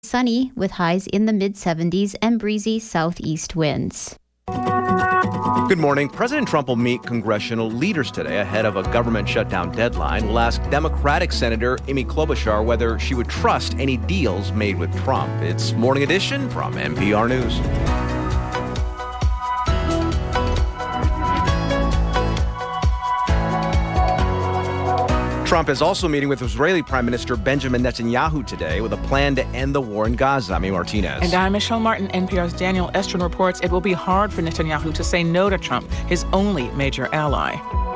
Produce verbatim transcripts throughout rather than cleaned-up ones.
Sunny with highs in the mid seventies and breezy southeast winds. Good morning. President Trump will meet congressional leaders today ahead of a government shutdown deadline. We'll ask Democratic Senator Amy Klobuchar whether she would trust any deals made with Trump. It's Morning Edition from N P R News. Trump is also meeting with Israeli Prime Minister Benjamin Netanyahu today with a plan to end the war in Gaza. Amy Martinez. And I'm Michelle Martin. N P R's Daniel Estrin reports it will be hard for Netanyahu to say no to Trump, his only major ally.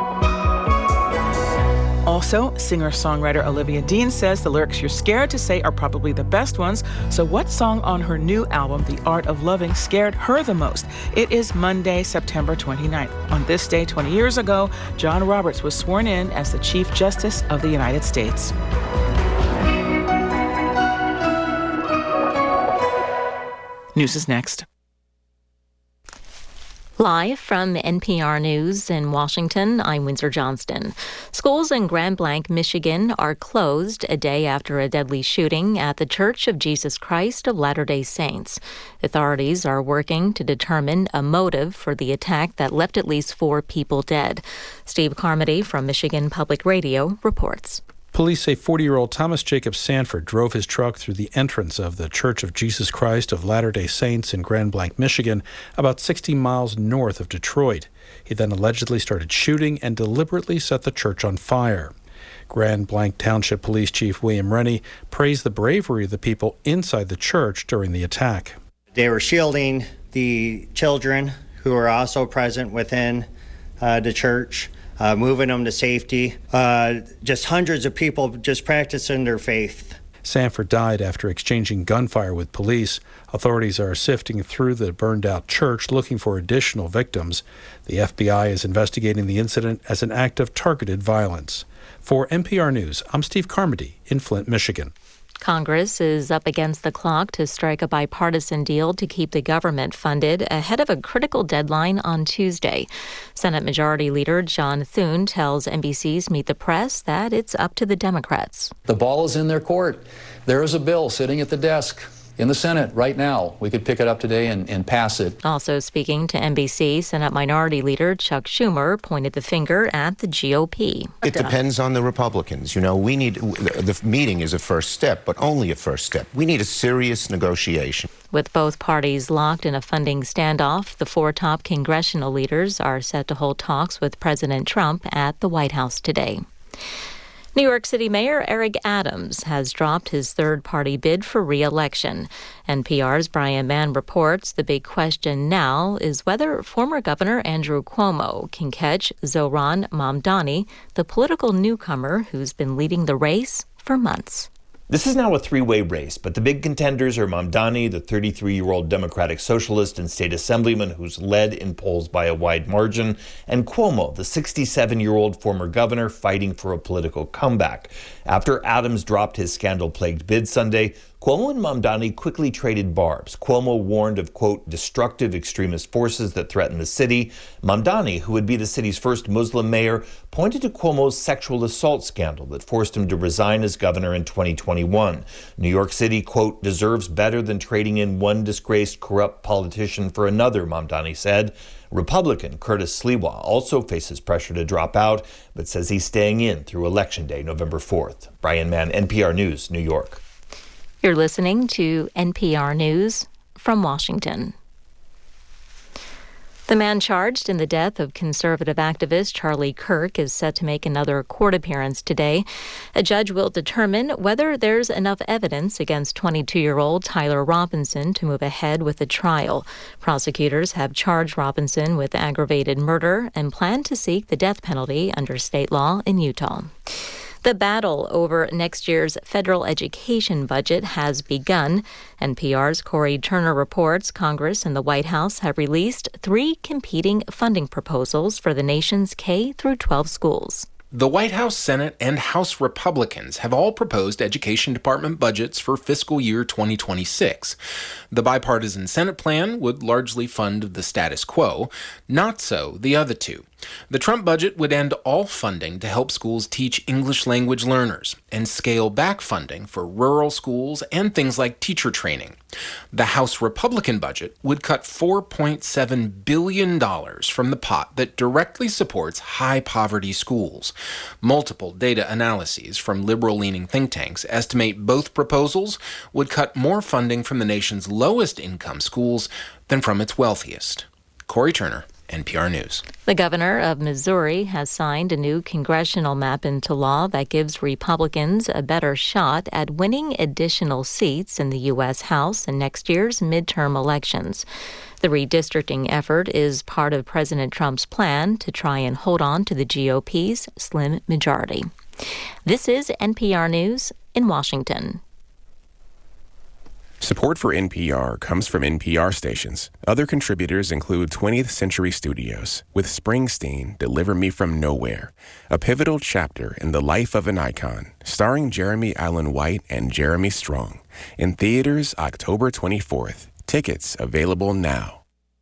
Also, singer-songwriter Olivia Dean says the lyrics you're scared to say are probably the best ones. So what song on her new album, The Art of Loving, scared her the most? It is Monday, September twenty-ninth. On this day twenty years ago, John Roberts was sworn in as the Chief Justice of the United States. News is next. Live from N P R News in Washington, I'm Windsor Johnston. Schools in Grand Blanc, Michigan are closed a day after a deadly shooting at the Church of Jesus Christ of Latter-day Saints. Authorities are working to determine a motive for the attack that left at least four people dead. Steve Carmody from Michigan Public Radio reports. Police say forty-year-old Thomas Jacob Sanford drove his truck through the entrance of the Church of Jesus Christ of Latter-day Saints in Grand Blanc, Michigan, about sixty miles north of Detroit. He then allegedly started shooting and deliberately set the church on fire. Grand Blanc Township Police Chief William Rennie praised the bravery of the people inside the church during the attack. They were shielding the children who were also present within uh, the church. Uh, moving them to safety, uh, just hundreds of people just practicing their faith. Sanford died after exchanging gunfire with police. Authorities are sifting through the burned-out church looking for additional victims. The F B I is investigating the incident as an act of targeted violence. For N P R News, I'm Steve Carmody in Flint, Michigan. Congress is up against the clock to strike a bipartisan deal to keep the government funded ahead of a critical deadline on Tuesday. Senate Majority Leader John Thune tells N B C's Meet the Press that it's up to the Democrats. The ball is in their court. There is a bill sitting at the desk in the Senate right now. We could pick it up today and, and pass it. Also speaking to N B C, Senate Minority Leader Chuck Schumer pointed the finger at the G O P. It depends on the Republicans. You know, we need, the meeting is a first step, but only a first step. We need a serious negotiation. With both parties locked in a funding standoff, the four top congressional leaders are set to hold talks with President Trump at the White House today. New York City Mayor Eric Adams has dropped his third-party bid for re-election. N P R's Brian Mann reports the big question now is whether former Governor Andrew Cuomo can catch Zohran Mamdani, the political newcomer who's been leading the race for months. This is now a three-way race, but the big contenders are Mamdani, the thirty-three-year-old Democratic Socialist and state assemblyman who's led in polls by a wide margin, and Cuomo, the sixty-seven-year-old former governor fighting for a political comeback. After Adams dropped his scandal-plagued bid Sunday, Cuomo and Mamdani quickly traded barbs. Cuomo warned of, quote, destructive extremist forces that threaten the city. Mamdani, who would be the city's first Muslim mayor, pointed to Cuomo's sexual assault scandal that forced him to resign as governor in twenty twenty-one. New York City, quote, deserves better than trading in one disgraced, corrupt politician for another, Mamdani said. Republican Curtis Sliwa also faces pressure to drop out, but says he's staying in through Election Day, November fourth. Brian Mann, N P R News, New York. You're listening to N P R News from Washington. The man charged in the death of conservative activist Charlie Kirk is set to make another court appearance today. A judge will determine whether there's enough evidence against twenty-two-year-old Tyler Robinson to move ahead with the trial. Prosecutors have charged Robinson with aggravated murder and plan to seek the death penalty under state law in Utah. The battle over next year's federal education budget has begun. N P R's Corey Turner reports Congress and the White House have released three competing funding proposals for the nation's K through twelve schools. The White House, Senate, and House Republicans have all proposed Education Department budgets for fiscal year twenty twenty-six. The bipartisan Senate plan would largely fund the status quo, not so the other two. The Trump budget would end all funding to help schools teach English language learners and scale back funding for rural schools and things like teacher training. The House Republican budget would cut four point seven billion dollars from the pot that directly supports high-poverty schools. Multiple data analyses from liberal-leaning think tanks estimate both proposals would cut more funding from the nation's lowest-income schools than from its wealthiest. Corey Turner, N P R News. The governor of Missouri has signed a new congressional map into law that gives Republicans a better shot at winning additional seats in the U S House in next year's midterm elections. The redistricting effort is part of President Trump's plan to try and hold on to the G O P's slim majority. This is N P R News in Washington. Support for N P R comes from N P R stations. Other contributors include twentieth Century Studios, with Springsteen, Deliver Me From Nowhere, a pivotal chapter in the life of an icon, starring Jeremy Allen White and Jeremy Strong. In theaters October twenty-fourth. Tickets available now.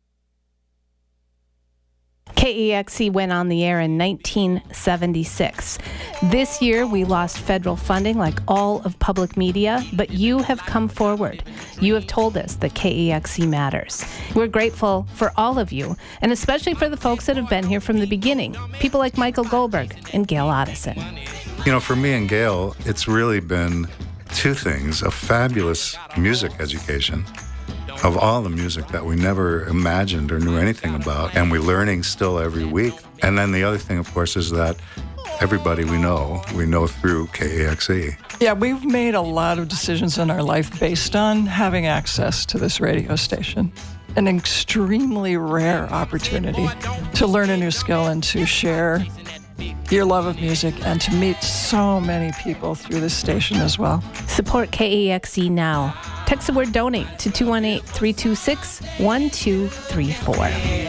K E X E went on the air in nineteen seventy-six. This year, we lost federal funding like all of public media, but you have come forward. You have told us that K E X E matters. We're grateful for all of you, and especially for the folks that have been here from the beginning, people like Michael Goldberg and Gail Otteson. You know, for me and Gail, it's really been two things: a fabulous music education of all the music that we never imagined or knew anything about, and we're learning still every week. And then the other thing, of course, is that everybody we know, we know through K E X E. Yeah, we've made a lot of decisions in our life based on having access to this radio station. An extremely rare opportunity to learn a new skill and to share your love of music and to meet so many people through this station as well. Support K E X E now. Text the word donate to two one eight, three two six, one two three four.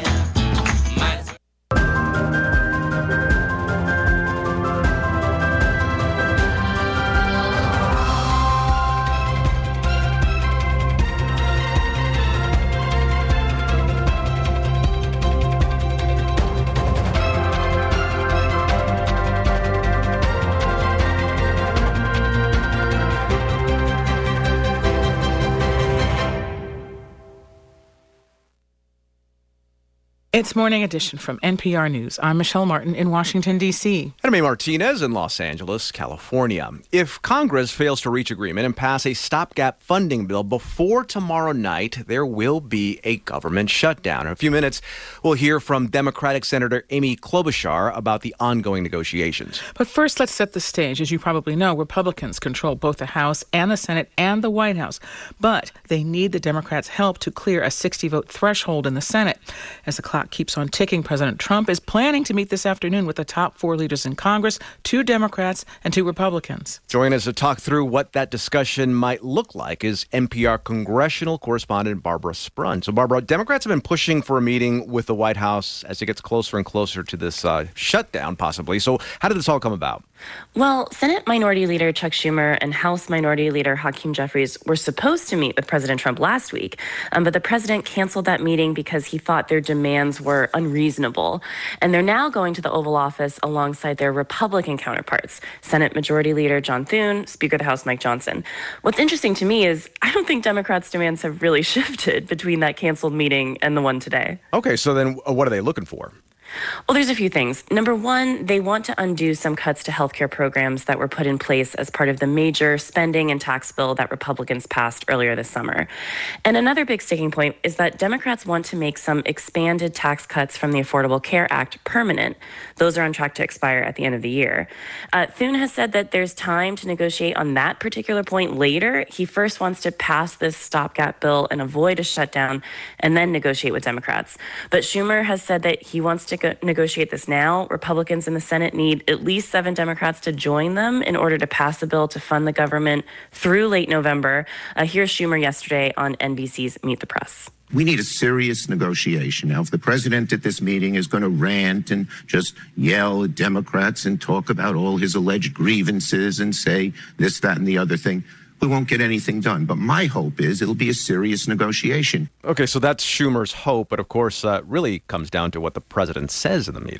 It's Morning Edition from N P R News. I'm Michelle Martin in Washington, D C. And I'm Amy Martinez in Los Angeles, California. If Congress fails to reach agreement and pass a stopgap funding bill before tomorrow night, there will be a government shutdown. In a few minutes, we'll hear from Democratic Senator Amy Klobuchar about the ongoing negotiations. But first, let's set the stage. As you probably know, Republicans control both the House and the Senate and the White House. But they need the Democrats' help to clear a sixty-vote threshold in the Senate. As the clock keeps on ticking, President Trump is planning to meet this afternoon with the top four leaders in Congress, two Democrats and two Republicans. Joining us to talk through what that discussion might look like is N P R congressional correspondent Barbara Sprun. So, Barbara, Democrats have been pushing for a meeting with the White House as it gets closer and closer to this uh, shutdown, possibly. So how did this all come about? Well, Senate Minority Leader Chuck Schumer and House Minority Leader Hakeem Jeffries were supposed to meet with President Trump last week, um, but the president canceled that meeting because he thought their demands were unreasonable. And they're now going to the Oval Office alongside their Republican counterparts, Senate Majority Leader John Thune, Speaker of the House Mike Johnson. What's interesting to me is I don't think Democrats' demands have really shifted between that canceled meeting and the one today. Okay, so then what are they looking for? Well, there's a few things. Number one, they want to undo some cuts to healthcare programs that were put in place as part of the major spending and tax bill that Republicans passed earlier this summer. And another big sticking point is that Democrats want to make some expanded tax cuts from the Affordable Care Act permanent. Those are on track to expire at the end of the year. Uh, Thune has said that there's time to negotiate on that particular point later. He first wants to pass this stopgap bill and avoid a shutdown and then negotiate with Democrats. But Schumer has said that he wants to negotiate this now. Republicans in the Senate need at least seven Democrats to join them in order to pass a bill to fund the government through late November. Uh, here's Schumer yesterday on N B C's Meet the Press. We need a serious negotiation. Now, if the president at this meeting is going to rant and just yell at Democrats and talk about all his alleged grievances and say this, that, and the other thing, we won't get anything done. But my hope is it'll be a serious negotiation. Okay, so that's Schumer's hope, but of course, uh, really comes down to what the president says in the meeting.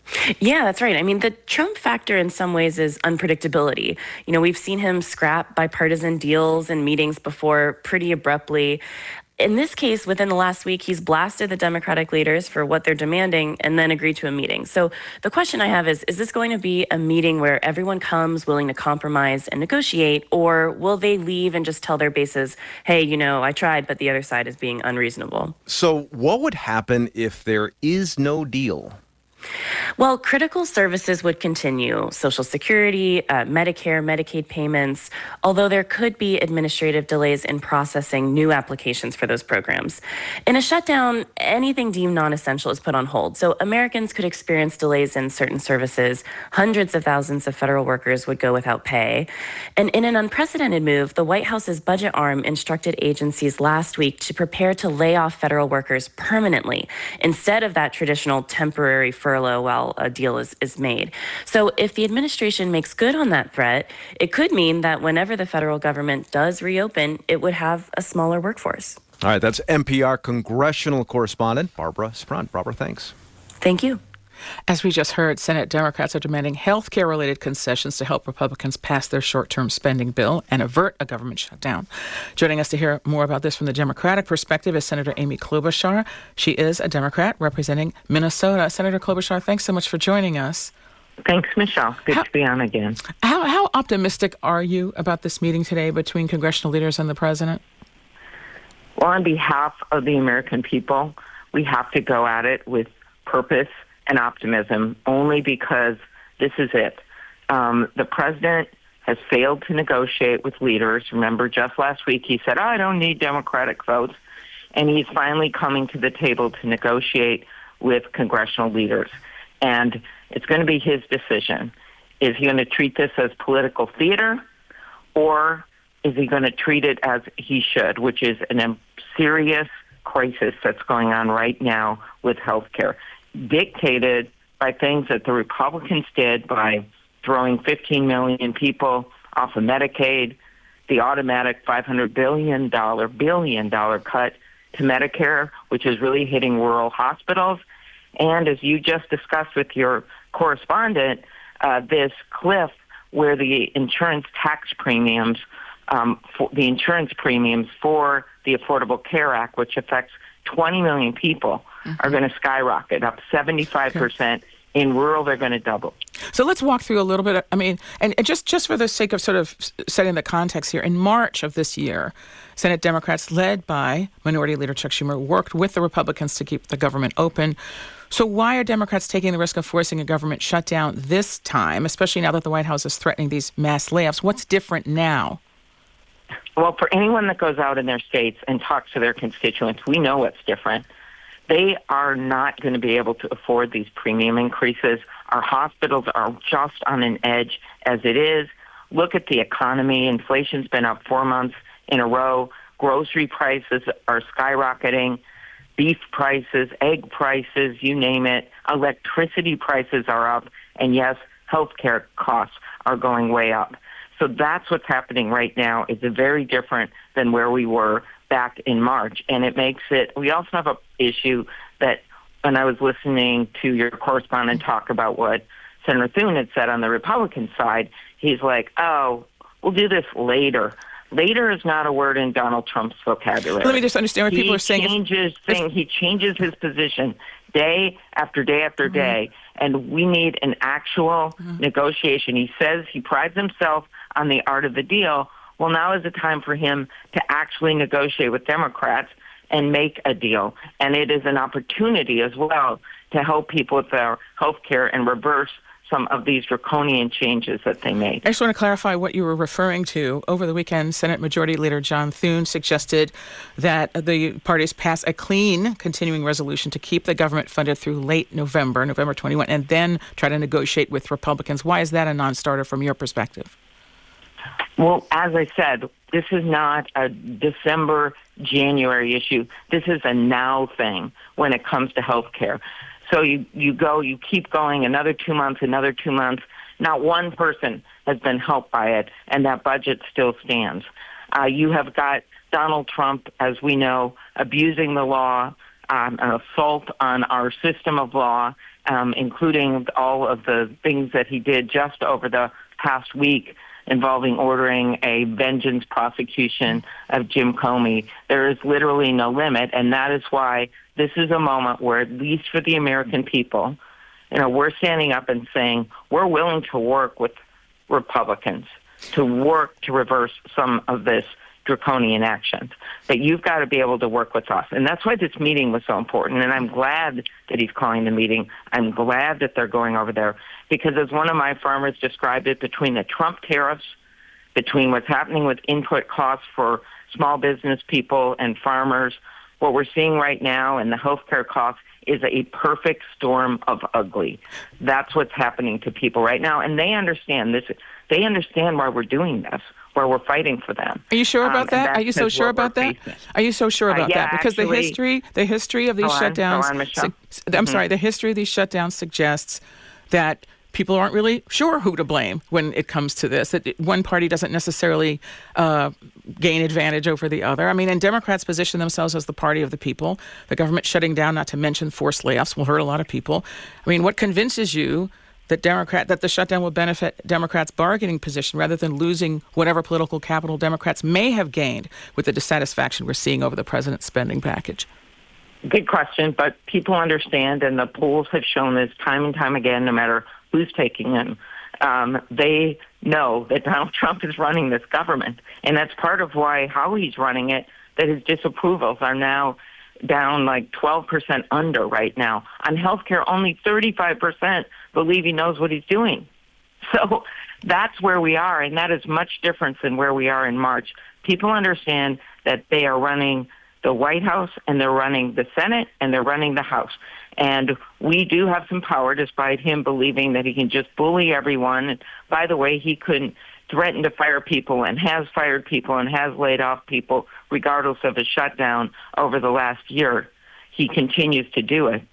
Yeah, that's right. I mean, the Trump factor in some ways is unpredictability. You know, we've seen him scrap bipartisan deals and meetings before pretty abruptly. In this case, within the last week, he's blasted the Democratic leaders for what they're demanding and then agreed to a meeting. So the question I have is, is this going to be a meeting where everyone comes willing to compromise and negotiate, or will they leave and just tell their bases, hey, you know, I tried, but the other side is being unreasonable? So what would happen if there is no deal? Well, critical services would continue, Social Security, uh, Medicare, Medicaid payments, although there could be administrative delays in processing new applications for those programs. In a shutdown, anything deemed non-essential is put on hold, so Americans could experience delays in certain services. Hundreds of thousands of federal workers would go without pay. And in an unprecedented move, the White House's budget arm instructed agencies last week to prepare to lay off federal workers permanently instead of that traditional temporary furlough while a deal is, is made. So if the administration makes good on that threat, it could mean that whenever the federal government does reopen, it would have a smaller workforce. All right, that's N P R congressional correspondent Barbara Sprunt. Barbara, thanks. Thank you. As we just heard, Senate Democrats are demanding health care-related concessions to help Republicans pass their short-term spending bill and avert a government shutdown. Joining us to hear more about this from the Democratic perspective is Senator Amy Klobuchar. She is a Democrat representing Minnesota. Senator Klobuchar, thanks so much for joining us. Thanks, Michelle. Good how, to be on again. How, how optimistic are you about this meeting today between congressional leaders and the president? Well, on behalf of the American people, we have to go at it with purpose and optimism, only because this is it. Um, the president has failed to negotiate with leaders. Remember, just last week he said, oh, I don't need Democratic votes. And he's finally coming to the table to negotiate with congressional leaders. And it's going to be his decision. Is he going to treat this as political theater, or is he going to treat it as he should, which is a serious crisis that's going on right now with health care, dictated by things that the Republicans did by throwing fifteen million people off of Medicaid, the automatic five hundred billion dollars billion dollar cut to Medicare, which is really hitting rural hospitals. And as you just discussed with your correspondent, uh, this cliff where the insurance tax premiums, um, for the insurance premiums for the Affordable Care Act, which affects twenty million people, mm-hmm. are going to skyrocket up seventy-five percent. Okay. In rural, they're going to double. So let's walk through a little bit. Of, I mean, and, and just, just for the sake of sort of setting the context here, in March of this year, Senate Democrats led by Minority Leader Chuck Schumer worked with the Republicans to keep the government open. So why are Democrats taking the risk of forcing a government shutdown this time, especially now that the White House is threatening these mass layoffs? What's different now? Well, for anyone that goes out in their states and talks to their constituents, we know what's different. They are not going to be able to afford these premium increases. Our hospitals are just on an edge as it is. Look at the economy. Inflation's been up four months in a row. Grocery prices are skyrocketing. Beef prices, egg prices, you name it. Electricity prices are up. And yes, healthcare costs are going way up. So that's what's happening right now. It's very different than where we were back in March. And it makes it, we also have an issue that when I was listening to your correspondent talk about what Senator Thune had said on the Republican side, he's like, oh, we'll do this later. Later is not a word in Donald Trump's vocabulary. Let me just understand what he people are saying. Changes thing, he changes his position day after day after mm-hmm. day, and we need an actual mm-hmm. negotiation. He says he prides himself on the art of the deal. Well, now is the time for him to actually negotiate with Democrats and make a deal. And it is an opportunity as well to help people with their health care and reverse some of these draconian changes that they made. I just want to clarify what you were referring to. Over the weekend, Senate Majority Leader John Thune suggested that the parties pass a clean continuing resolution to keep the government funded through late November, November twenty-first, and then try to negotiate with Republicans. Why is that a non-starter from your perspective? Well, as I said, this is not a December, January issue. This is a now thing when it comes to health care. So you, you go, you keep going another two months, another two months. Not one person has been helped by it, and that budget still stands. Uh, you have got Donald Trump, as we know, abusing the law, um, an assault on our system of law, um, including all of the things that he did just over the past week involving ordering a vengeance prosecution of Jim Comey. There is literally no limit, and that is why this is a moment where, at least for the American people, you know, we're standing up and saying we're willing to work with Republicans to work to reverse some of this draconian actions. But you've got to be able to work with us. And that's why this meeting was so important. And I'm glad that he's calling the meeting. I'm glad that they're going over there. Because as one of my farmers described it, between the Trump tariffs, between what's happening with input costs for small business people and farmers, what we're seeing right now and the healthcare costs is a perfect storm of ugly. That's what's happening to people right now. And they understand this. They understand why we're doing this, why we're fighting for them. Are you sure about um, that? Are you so sure about that? Facing. Are you so sure about uh, yeah, that? Because actually, the history, the history of these go on, shutdowns, go on, Michelle. su- I'm mm-hmm. sorry, the history of these shutdowns suggests that people aren't really sure who to blame when it comes to this. That one party doesn't necessarily uh, gain advantage over the other. I mean, and Democrats position themselves as the party of the people. The government shutting down, not to mention forced layoffs, will hurt a lot of people. I mean, what convinces you that Democrat that the shutdown will benefit Democrats' bargaining position rather than losing whatever political capital Democrats may have gained with the dissatisfaction we're seeing over the president's spending package? Good question, but people understand, and the polls have shown this time and time again, no matter who's taking them. Um, they know that Donald Trump is running this government, and that's part of why how he's running it, that his disapprovals are now down like twelve percent under right now. On healthcare, only thirty-five percent believe he knows what he's doing. So that's where we are, and that is much different than where we are in March. People understand that they are running the White House, and they're running the Senate, and they're running the House. And we do have some power, despite him believing that he can just bully everyone. And by the way, he couldn't threaten to fire people and has fired people and has laid off people regardless of a shutdown over the last year. He continues to do it.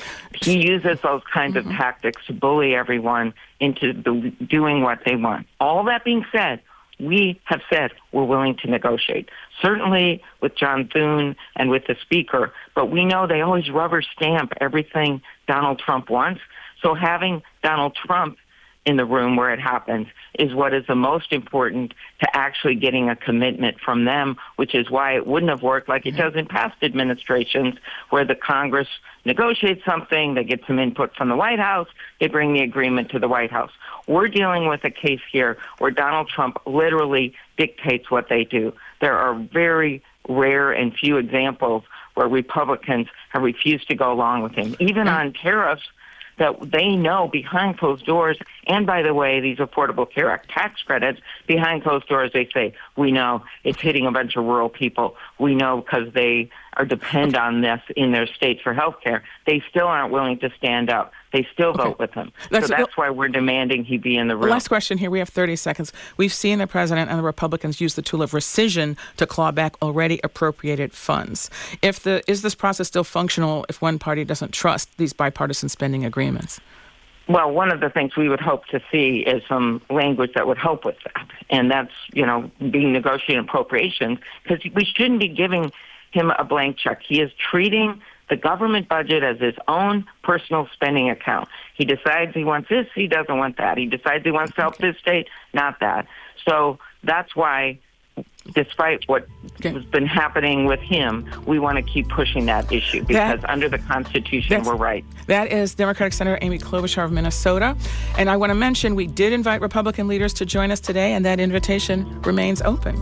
He uses those kinds mm-hmm. of tactics to bully everyone into the, doing what they want. All that being said, we have said we're willing to negotiate, certainly with John Thune and with the Speaker, but we know they always rubber stamp everything Donald Trump wants. So having Donald Trump in the room where it happens is what is the most important to actually getting a commitment from them, which is why it wouldn't have worked like it does in past administrations where the Congress negotiates something, they get some input from the White House, they bring the agreement to the White House. We're dealing with a case here where Donald Trump literally dictates what they do. There are very rare and few examples where Republicans have refused to go along with him, even on tariffs that they know behind closed doors. And by the way, these Affordable Care Act tax credits, behind closed doors, they say, we know it's hitting a bunch of rural people. We know because they are depend on this in their states for health care. They still aren't willing to stand up. They still okay. vote with him. That's, so that's why we're demanding he be in the room. Last question here. We have thirty seconds. We've seen the president and the Republicans use the tool of rescission to claw back already appropriated funds. If the is this process still functional if one party doesn't trust these bipartisan spending agreements? Well, one of the things we would hope to see is some language that would help with that. And that's, you know, being negotiated appropriations, because we shouldn't be giving him a blank check. He is treating the government budget as his own personal spending account. He decides he wants this, he doesn't want that. He decides he wants to help this state, not that. So that's why, despite what okay. has been happening with him, we want to keep pushing that issue because that, under the Constitution, we're right. That is Democratic Senator Amy Klobuchar of Minnesota. And I want to mention we did invite Republican leaders to join us today, and that invitation remains open.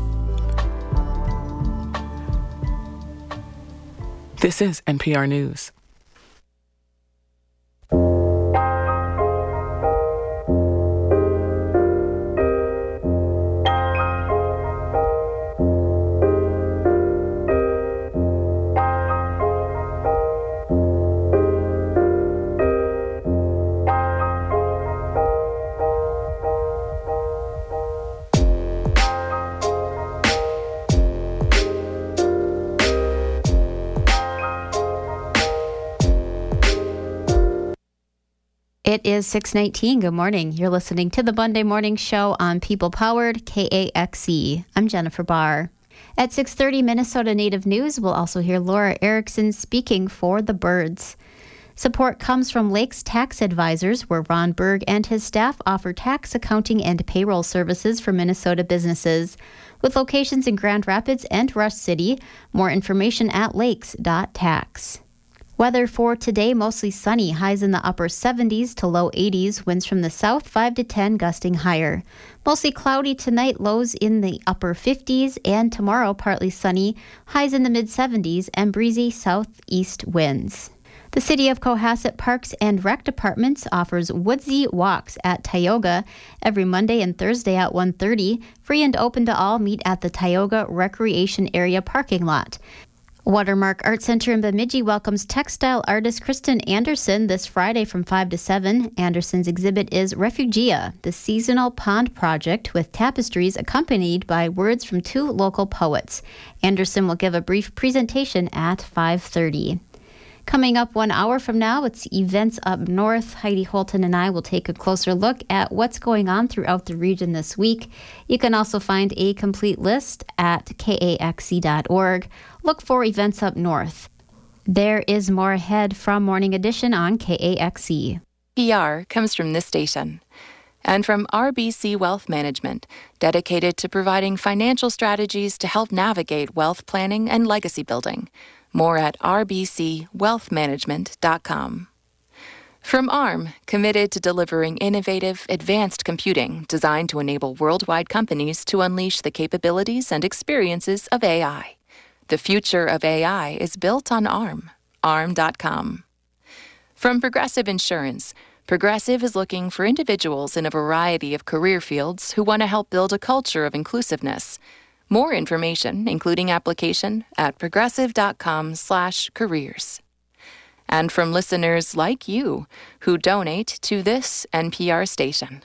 This is N P R News. It is six nineteen. Good morning. You're listening to the Monday Morning Show on People Powered K A X E. I'm Jennifer Barr. At six thirty, Minnesota Native News, we'll also hear Laura Erickson speaking for the birds. Support comes from Lakes Tax Advisors, where Ron Berg and his staff offer tax, accounting, and payroll services for Minnesota businesses. With locations in Grand Rapids and Rush City, more information at lakes dot tax. Weather for today, mostly sunny, highs in the upper seventies to low eighties, winds from the south five to ten, gusting higher. Mostly cloudy tonight, lows in the upper fifties, and tomorrow partly sunny, highs in the mid seventies, and breezy southeast winds. The City of Cohasset Parks and Rec Departments offers woodsy walks at Tioga every Monday and Thursday at one thirty. Free and open to all. Meet at the Tioga Recreation Area parking lot. Watermark Art Center in Bemidji welcomes textile artist Kristen Anderson this Friday from five to seven. Anderson's exhibit is Refugia, the seasonal pond project with tapestries accompanied by words from two local poets. Anderson will give a brief presentation at five thirty. Coming up one hour from now, it's Events Up North. Heidi Holton and I will take a closer look at what's going on throughout the region this week. You can also find a complete list at K A X C dot org. Look for Events Up North. There is more ahead from Morning Edition on K A X C. P R comes from this station and from R B C Wealth Management, dedicated to providing financial strategies to help navigate wealth planning and legacy building. More at r b c wealth management dot com. From ARM, committed to delivering innovative, advanced computing designed to enable worldwide companies to unleash the capabilities and experiences of A I. The future of A I is built on ARM. arm dot com. From Progressive Insurance, Progressive is looking for individuals in a variety of career fields who want to help build a culture of inclusiveness. More information, including application, at progressive.com slash careers. And from listeners like you who donate to this N P R station.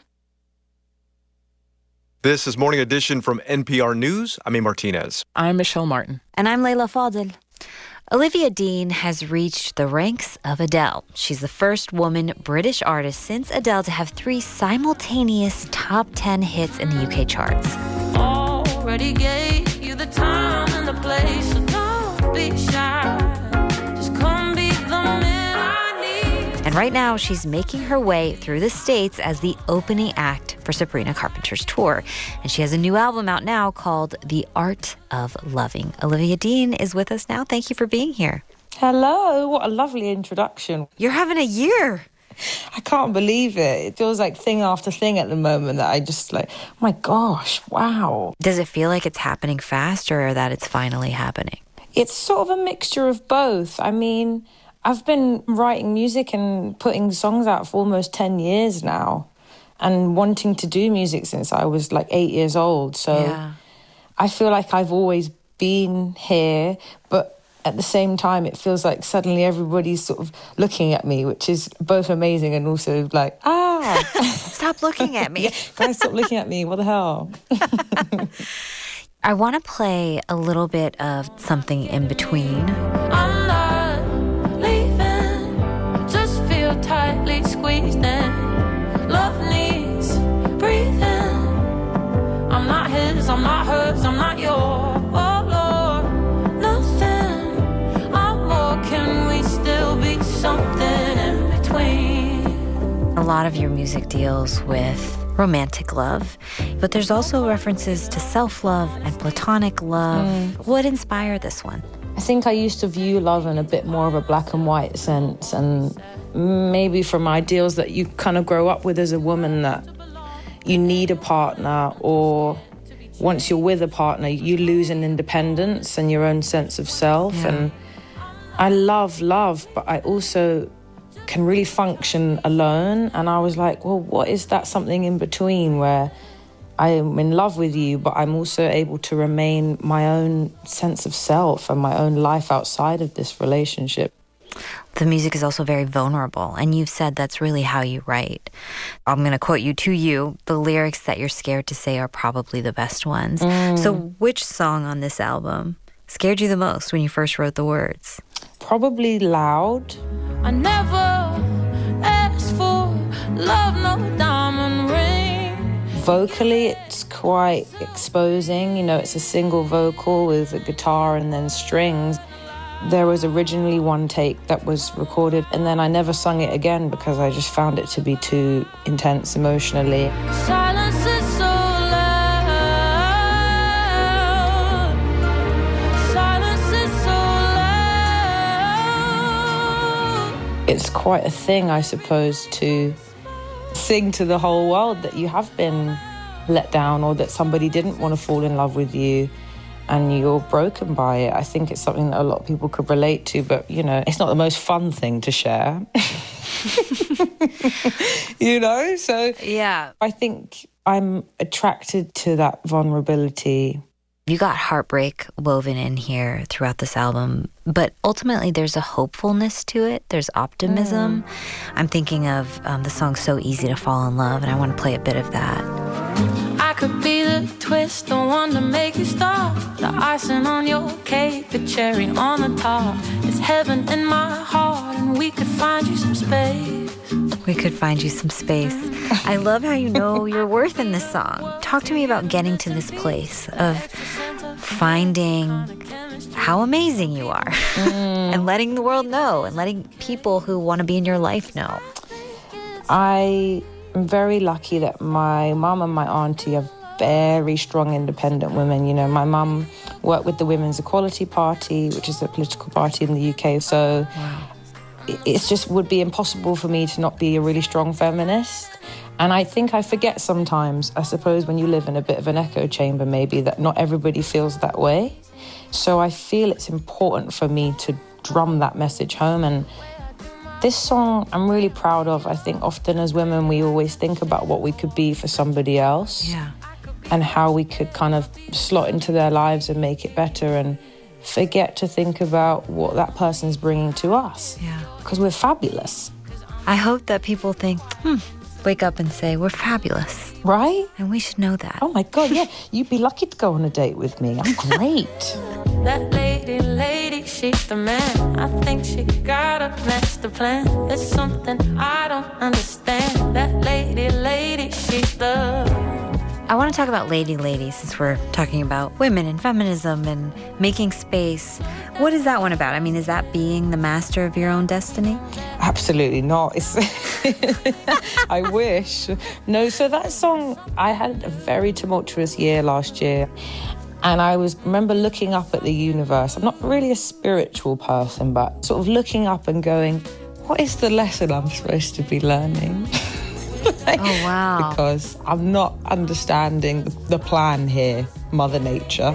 This is Morning Edition from N P R News. I'm A. Martinez. I'm Michelle Martin. And I'm Layla Fadel. Olivia Dean has reached the ranks of Adele. She's the first woman British artist since Adele to have three simultaneous top ten hits in the U K charts. Already gave you the time and the place, so don't be shy. Just come be the man I need. And right now, she's making her way through the States as the opening act for Sabrina Carpenter's tour. And she has a new album out now called The Art of Loving. Olivia Dean is with us now. Thank you for being here. Hello. What a lovely introduction. You're having a year. I can't believe it. It feels like thing after thing at the moment that I just like, oh my gosh, wow. Does it feel like it's happening fast or that it's finally happening? It's sort of a mixture of both. I mean, I've been writing music and putting songs out for almost ten years now and wanting to do music since I was like eight years old. So yeah. I feel like I've always been here, but at the same time, it feels like suddenly everybody's sort of looking at me, which is both amazing and also like, ah. Stop looking at me. Yeah, guys, stop looking at me. What the hell? I want to play a little bit of something in between. I'm not leaving, just feel tightly squeezed in. Love needs breathing. I'm not his, I'm not hers, I'm not yours. Something in between. A lot of your music deals with romantic love, but there's also references to self-love and platonic love. Mm. What inspired this one? I think I used to view love in a bit more of a black and white sense, and maybe from ideals that you kind of grow up with as a woman, that you need a partner, or once you're with a partner, you lose an independence and your own sense of self. Yeah. And I love love, but I also can really function alone. And I was like, well, what is that something in between where I'm in love with you, but I'm also able to remain my own sense of self and my own life outside of this relationship? The music is also very vulnerable, and you've said that's really how you write. I'm going to quote you to you. The lyrics that you're scared to say are probably the best ones. Mm. So which song on this album scared you the most when you first wrote the words? Probably Loud. I never asked for love, no diamond ring. Vocally, it's quite exposing. You know, it's a single vocal with a guitar and then strings. There was originally one take that was recorded, and then I never sung it again because I just found it to be too intense emotionally. Silence is so loud. Silence is so loud. It's quite a thing, I suppose, to sing to the whole world that you have been let down or that somebody didn't want to fall in love with you and you're broken by it. I think it's something that a lot of people could relate to, but, you know, it's not the most fun thing to share. You know? So, yeah. I think I'm attracted to that vulnerability. You got heartbreak woven in here throughout this album, but ultimately there's a hopefulness to it. There's optimism. Mm. I'm thinking of um, the song So Easy to Fall in Love, and I want to play a bit of that. I could be the twist, the one to make you stop, the icing on your cake, the cherry on the top. It's heaven in my heart, and we could find you some space. We could find you some space. I love how you know your worth in this song. Talk to me about getting to this place of finding how amazing you are mm. and letting the world know and letting people who want to be in your life know. I am very lucky that my mum and my auntie are very strong, independent women. You know, my mum worked with the Women's Equality Party, which is a political party in the U K, so wow. it just would be impossible for me to not be a really strong feminist. And I think I forget sometimes, I suppose, when you live in a bit of an echo chamber, maybe, that not everybody feels that way. So I feel it's important for me to drum that message home. And this song I'm really proud of. I think often as women, we always think about what we could be for somebody else. Yeah. And how we could kind of slot into their lives and make it better, and forget to think about what that person's bringing to us. Yeah. Because we're fabulous. I hope that people think, hmm, wake up and say, we're fabulous. Right? And we should know that. Oh my God, yeah. You'd be lucky to go on a date with me. I'm great. That lady, lady, she's the man. I think she got a master plan. There's something I don't understand. That lady, lady, she's the... I want to talk about Lady Lady since we're talking about women and feminism and making space. What is that one about? I mean, is that being the master of your own destiny? Absolutely not. It's I wish. No, so that song, I had a very tumultuous year last year. And I was remember looking up at the universe. I'm not really a spiritual person, but sort of looking up and going, what is the lesson I'm supposed to be learning? Like, oh, wow. Because I'm not understanding the plan here, Mother Nature.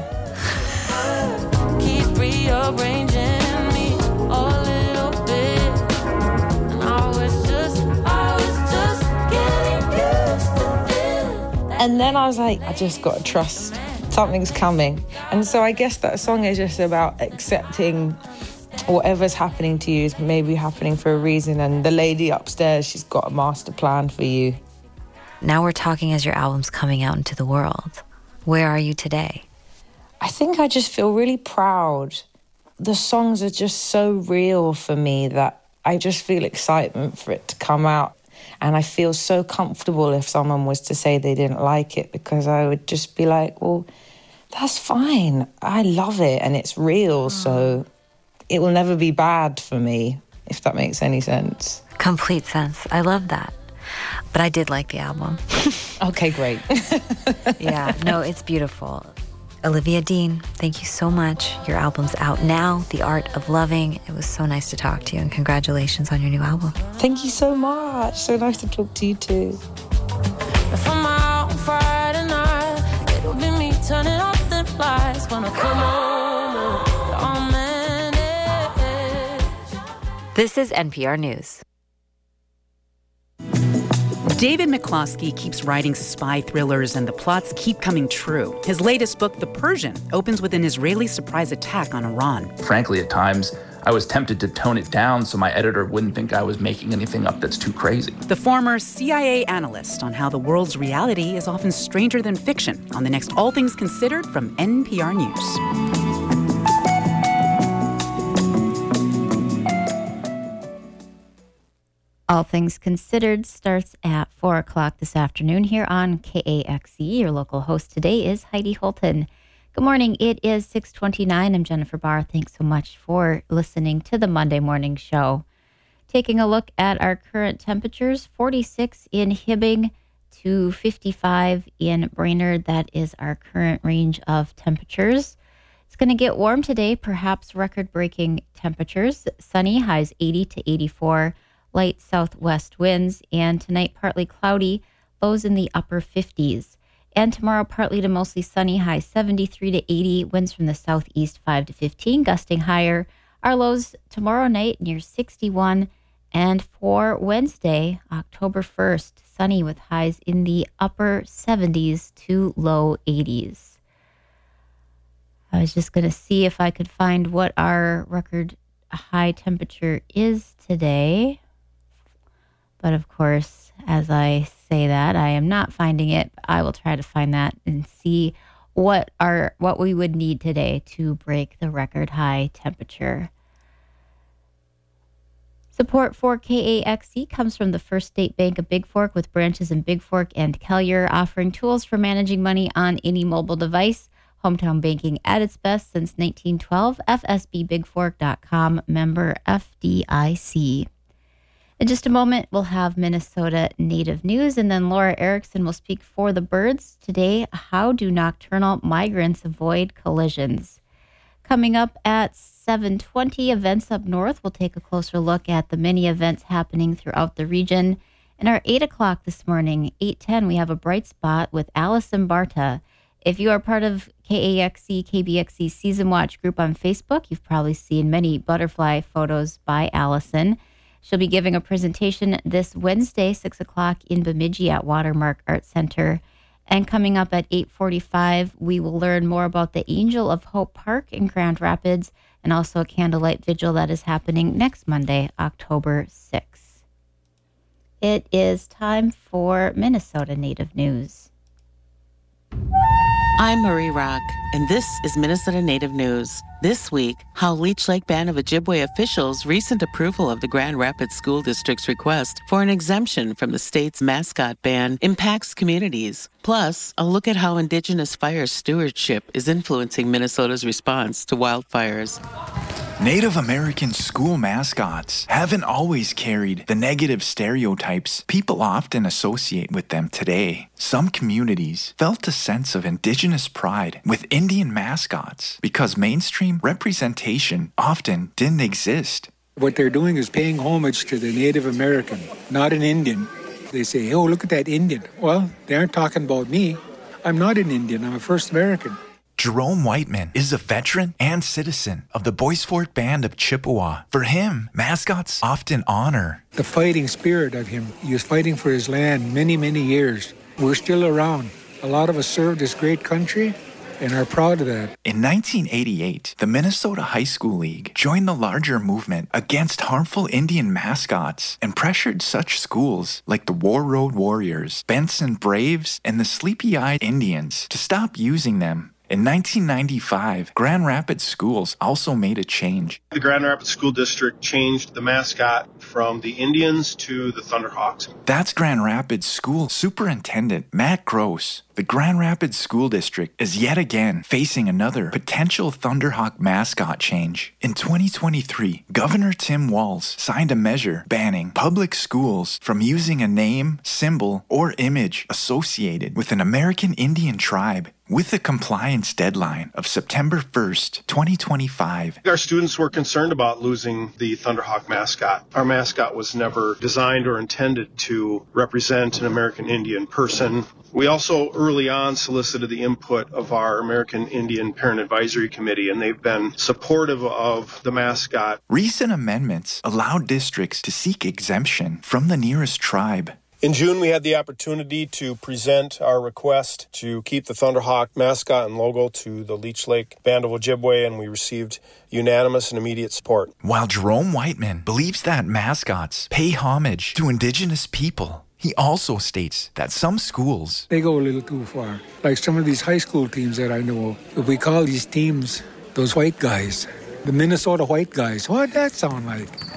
Keep rearranging me a little bit. And I was just, I was just getting used to it. And then I was like, I just got to trust. Something's coming. And so I guess that song is just about accepting whatever's happening to you is maybe happening for a reason, and the lady upstairs, she's got a master plan for you. Now we're talking as your album's coming out into the world. Where are you today? I think I just feel really proud. The songs are just so real for me that I just feel excitement for it to come out. And I feel so comfortable if someone was to say they didn't like it, because I would just be like, well, that's fine. I love it and it's real, mm. so... it will never be bad for me, if that makes any sense. Complete sense. I love that. But I did like the album. Okay, great. Yeah, no, it's beautiful. Olivia Dean, thank you so much. Your album's out now, The Art of Loving. It was so nice to talk to you, and congratulations on your new album. Thank you so much. So nice to talk to you too. If I'm out on Friday night, it'll be me turning off the lights when I come home. Oh, man. This is N P R News. David McCloskey keeps writing spy thrillers, and the plots keep coming true. His latest book, The Persian, opens with an Israeli surprise attack on Iran. Frankly, at times, I was tempted to tone it down so my editor wouldn't think I was making anything up that's too crazy. The former C I A analyst on how the world's reality is often stranger than fiction on the next All Things Considered from N P R News. All Things Considered starts at four o'clock this afternoon here on K A X E. Your local host today is Heidi Holton. Good morning. It is six twenty-nine. I'm Jennifer Barr. Thanks so much for listening to the Monday Morning Show. Taking a look at our current temperatures, forty-six in Hibbing to fifty-five in Brainerd. That is our current range of temperatures. It's going to get warm today, perhaps record-breaking temperatures. Sunny, highs eighty to eighty-four, light southwest winds, and tonight partly cloudy, lows in the upper fifties. And tomorrow, partly to mostly sunny, high seventy-three to eighty, winds from the southeast five to fifteen, gusting higher. Our lows tomorrow night near sixty-one. And for Wednesday, October first, sunny with highs in the upper seventies to low eighties. I was just going to see if I could find what our record high temperature is today. But of course, as I say that, I am not finding it. I will try to find that and see what our what we would need today to break the record high temperature. Support for K A X E comes from the First State Bank of Big Fork, with branches in Big Fork and Collier, offering tools for managing money on any mobile device. Hometown banking at its best since nineteen twelve. F S B big fork dot com, member F D I C. In just a moment, we'll have Minnesota Native News, and then Laura Erickson will speak for the birds. Today, how do nocturnal migrants avoid collisions? Coming up at seven twenty, Events Up North. We'll take a closer look at the many events happening throughout the region. And our eight o'clock this morning, eight ten, we have a bright spot with Allison Barta. If you are part of K A X E, K B X E Season Watch group on Facebook, you've probably seen many butterfly photos by Allison. She'll be giving a presentation this Wednesday, six o'clock in Bemidji at Watermark Art Center. And coming up at eight forty-five, we will learn more about the Angel of Hope Park in Grand Rapids, and also a candlelight vigil that is happening next Monday, October sixth. It is time for Minnesota Native News. I'm Marie Rock, and this is Minnesota Native News. This week, how Leech Lake Band of Ojibwe officials' recent approval of the Grand Rapids School District's request for an exemption from the state's mascot ban impacts communities. Plus, a look at how Indigenous fire stewardship is influencing Minnesota's response to wildfires. Native American school mascots haven't always carried the negative stereotypes people often associate with them today. Some communities felt a sense of Indigenous pride with Indian mascots because mainstream representation often didn't exist. What they're doing is paying homage to the Native American, not an Indian. They say, oh, look at that Indian. Well, they aren't talking about me. I'm not an Indian. I'm a First American. Jerome Whiteman is a veteran and citizen of the Bois Forte Band of Chippewa. For him, mascots often honor the fighting spirit of him. He was fighting for his land many, many years. We're still around. A lot of us served this great country and are proud of that. In nineteen eighty-eight, the Minnesota High School League joined the larger movement against harmful Indian mascots and pressured such schools like the War Road Warriors, Benson Braves, and the Sleepy-Eyed Indians to stop using them. In nineteen ninety-five, Grand Rapids schools also made a change. The Grand Rapids School District changed the mascot from the Indians to the Thunderhawks. That's Grand Rapids School Superintendent Matt Gross. The Grand Rapids School District is yet again facing another potential Thunderhawk mascot change. In twenty twenty-three, Governor Tim Walz signed a measure banning public schools from using a name, symbol, or image associated with an American Indian tribe, with a compliance deadline of September first, twenty twenty-five. Our students were concerned about losing the Thunderhawk mascot. Our mascot was never designed or intended to represent an American Indian person. We also early on solicited the input of our American Indian Parent Advisory Committee, and they've been supportive of the mascot. Recent amendments allowed districts to seek exemption from the nearest tribe. In June, we had the opportunity to present our request to keep the Thunderhawk mascot and logo to the Leech Lake Band of Ojibwe, and we received unanimous and immediate support. While Jerome Whiteman believes that mascots pay homage to Indigenous people, he also states that some schools, they go a little too far. Like some of these high school teams that I know, if we call these teams those white guys, the Minnesota white guys, what'd that sound like?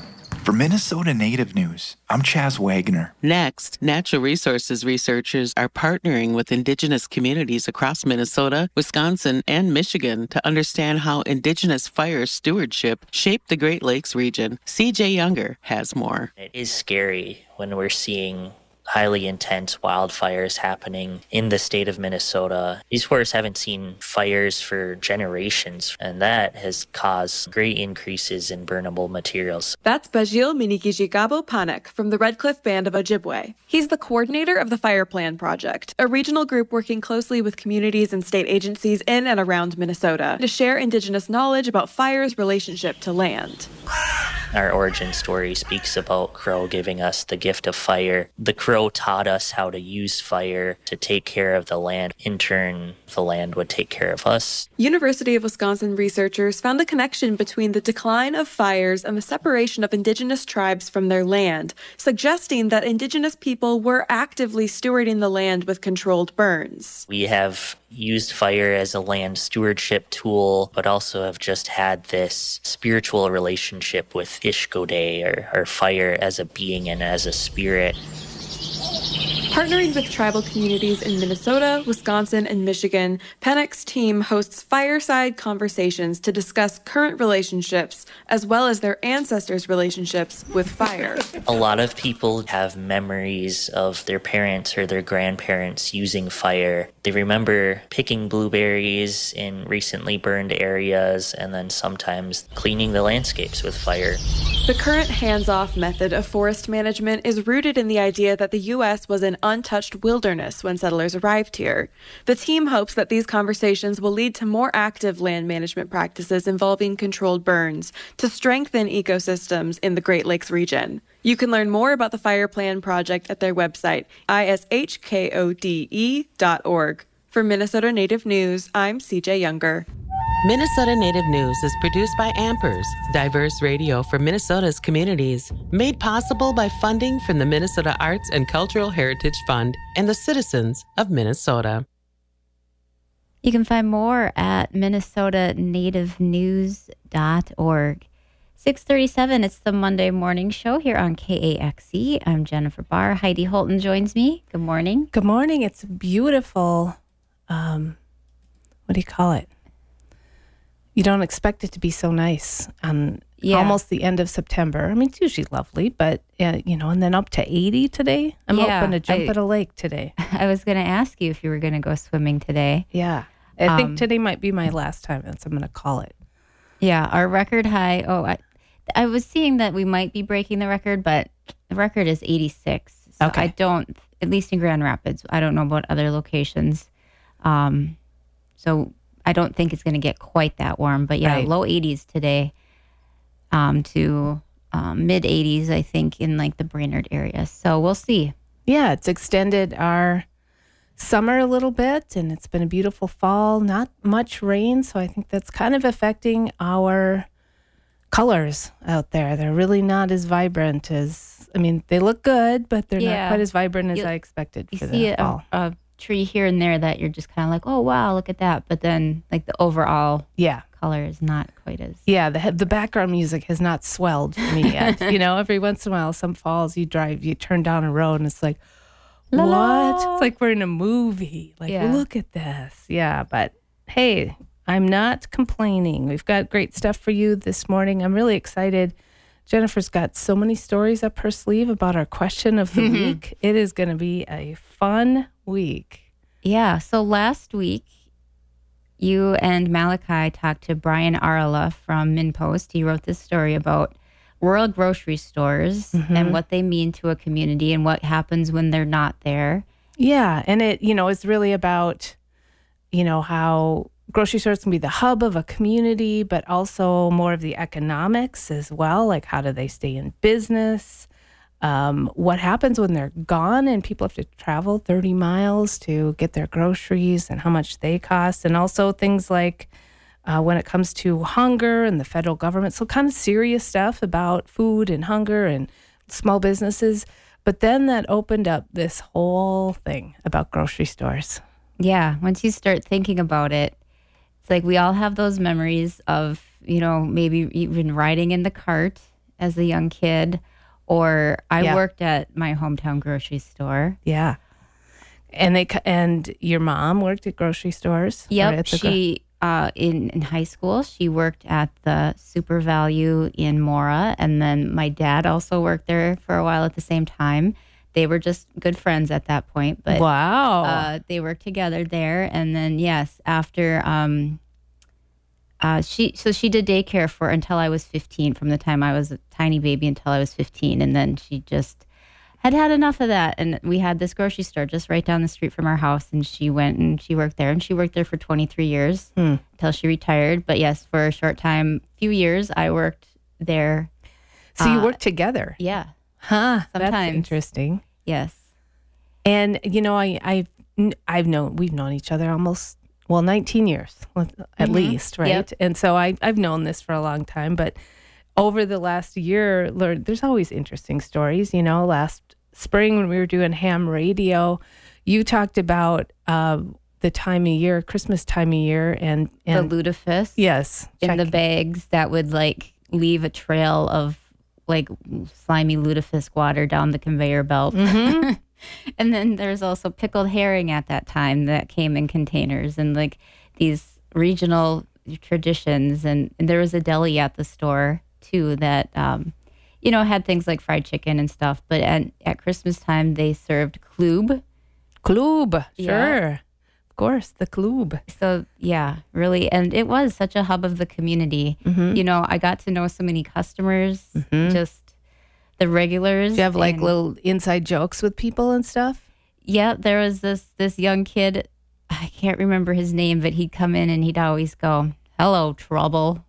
For Minnesota Native News, I'm Chaz Wagner. Next, natural resources researchers are partnering with Indigenous communities across Minnesota, Wisconsin, and Michigan to understand how Indigenous fire stewardship shaped the Great Lakes region. C J Younger has more. It is scary when we're seeing highly intense wildfires happening in the state of Minnesota. These forests haven't seen fires for generations, and that has caused great increases in burnable materials. That's Bajil Minikijigabo Panek from the Red Cliff Band of Ojibwe. He's the coordinator of the Fire Plan Project, a regional group working closely with communities and state agencies in and around Minnesota to share Indigenous knowledge about fire's relationship to land. Our origin story speaks about Crow giving us the gift of fire. The Crow taught us how to use fire to take care of the land. In turn, the land would take care of us. University of Wisconsin researchers found a connection between the decline of fires and the separation of Indigenous tribes from their land, suggesting that Indigenous people were actively stewarding the land with controlled burns. We have used fire as a land stewardship tool, but also have just had this spiritual relationship with Ishkodeh, or, or fire as a being and as a spirit. Partnering with tribal communities in Minnesota, Wisconsin, and Michigan, Panek's team hosts fireside conversations to discuss current relationships as well as their ancestors' relationships with fire. A lot of people have memories of their parents or their grandparents using fire. They remember picking blueberries in recently burned areas and then sometimes cleaning the landscapes with fire. The current hands-off method of forest management is rooted in the idea that the U S was an untouched wilderness when settlers arrived here. The team hopes that these conversations will lead to more active land management practices involving controlled burns to strengthen ecosystems in the Great Lakes region. You can learn more about the Fire Plan Project at their website, I S H K O D E dot org. For Minnesota Native News, I'm C J Younger. Minnesota Native News is produced by Ampers, diverse radio for Minnesota's communities, made possible by funding from the Minnesota Arts and Cultural Heritage Fund and the citizens of Minnesota. You can find more at minnesota native news dot org. six thirty-seven, it's the Monday morning show here on K A X E. I'm Jennifer Barr. Heidi Holton joins me. Good morning. Good morning. It's beautiful. Um, what do you call it? You don't expect it to be so nice on yeah. almost the end of September. I mean, it's usually lovely, but, uh, you know, and then up to eighty today. I'm yeah, hoping to jump I, at a lake today. I was going to ask you if you were going to go swimming today. Yeah. I um, think today might be my last time, so I'm going to call it. Yeah, our record high. Oh, I, I was seeing that we might be breaking the record, but the record is eighty-six. So okay. I don't, at least in Grand Rapids, I don't know about other locations. Um, so I don't think it's going to get quite that warm, but yeah, right. Low eighties today um, to um, mid eighties, I think, in like the Brainerd area. So we'll see. Yeah, it's extended our summer a little bit, and it's been a beautiful fall. Not much rain, so I think that's kind of affecting our colors out there. They're really not as vibrant as, I mean, they look good, but they're yeah. not quite as vibrant as you, I expected for the see fall. A, a tree here and there that you're just kind of like, oh, wow, look at that. But then like the overall yeah. color is not quite as. Yeah, the the background music has not swelled me yet. You know, every once in a while, some falls you drive, you turn down a road and it's like, La what? La. It's like we're in a movie. Like, yeah. look at this. Yeah, but hey, I'm not complaining. We've got great stuff for you this morning. I'm really excited. Jennifer's got so many stories up her sleeve about our question of the week. It is going to be a fun week. Yeah. So last week, you and Malachi talked to Brian Arla from MinnPost. He wrote this story about rural grocery stores mm-hmm. and what they mean to a community and what happens when they're not there. Yeah. And it, you know, it's really about, you know, how grocery stores can be the hub of a community, but also more of the economics as well. Like, how do they stay in business? Um, what happens when they're gone and people have to travel thirty miles to get their groceries and how much they cost? And also things like uh, when it comes to hunger and the federal government. So kind of serious stuff about food and hunger and small businesses. But then that opened up this whole thing about grocery stores. Yeah. Once you start thinking about it, it's like we all have those memories of, you know, maybe even riding in the cart as a young kid, or I Yeah. worked at my hometown grocery store. Yeah. And they c- and your mom worked at grocery stores? Or Yep, at the gro- she uh, in in high school she worked at the Super Value in Mora, and then my dad also worked there for a while at the same time. They were just good friends at that point, but Wow. uh, they worked together there. And then yes, after um, uh, she so she did daycare for until I was fifteen, from the time I was a tiny baby until I was fifteen, and then she just had had enough of that. And we had this grocery store just right down the street from our house, and she went and she worked there, and she worked there for twenty-three years Hmm. until she retired. But yes, for a short time, few years, I worked there. So you Uh, worked together? Yeah. Huh. That's Sometimes. interesting. Yes. And you know, I I've I've known we've known each other almost well nineteen years at Mhm. least, right? Yep. And so I I've known this for a long time, but over the last year, learned there's always interesting stories. You know, last spring when we were doing ham radio, you talked about uh, the time of year, Christmas time of year, and, and the lutefisk. Yes, in the bags that would like leave a trail of like slimy lutefisk water down the conveyor belt. Mhm. And then there's also pickled herring at that time that came in containers, and like these regional traditions. And, and there was a deli at the store too that, um, you know, had things like fried chicken and stuff. But at, at Christmas time, they served klub. Klub, Yeah. sure. Of course, the klub. So, yeah, really. And it was such a hub of the community. Mhm. You know, I got to know so many customers, Mhm. just the regulars. Do you have like and- little inside jokes with people and stuff? Yeah, there was this this young kid. I can't remember his name, but he'd come in and he'd always go, "Hello, trouble."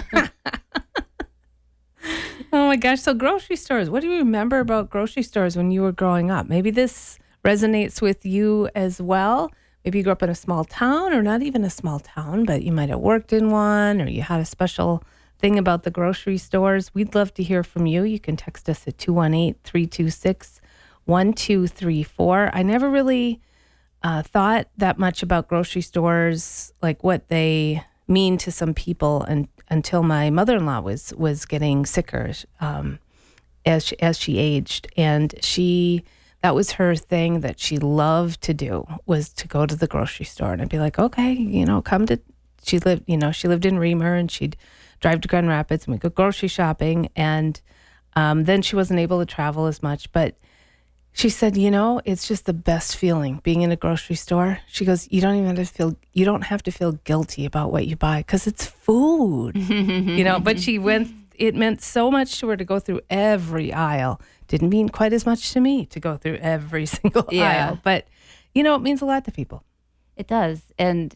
Oh my gosh. So grocery stores, what do you remember about grocery stores when you were growing up? Maybe this resonates with you as well. Maybe you grew up in a small town, or not even a small town, but you might have worked in one, or you had a special thing about the grocery stores. We'd love to hear from you. You can text us at two one eight, three two six, one two three four. I never really uh, thought that much about grocery stores, like what they mean to some people, and until my mother-in-law was was getting sicker um, as she, as she aged, and she that was her thing that she loved to do, was to go to the grocery store. And I'd be like, okay, you know, come to. She lived, you know, she lived in Reamer, and she'd drive to Grand Rapids, and we'd go grocery shopping. And um, then she wasn't able to travel as much, but she said, you know, it's just the best feeling being in a grocery store. She goes, you don't even have to feel, you don't have to feel guilty about what you buy because it's food, you know. But she went, it meant so much to her to go through every aisle. Didn't mean quite as much to me to go through every single Yeah. aisle, but you know, it means a lot to people. It does. And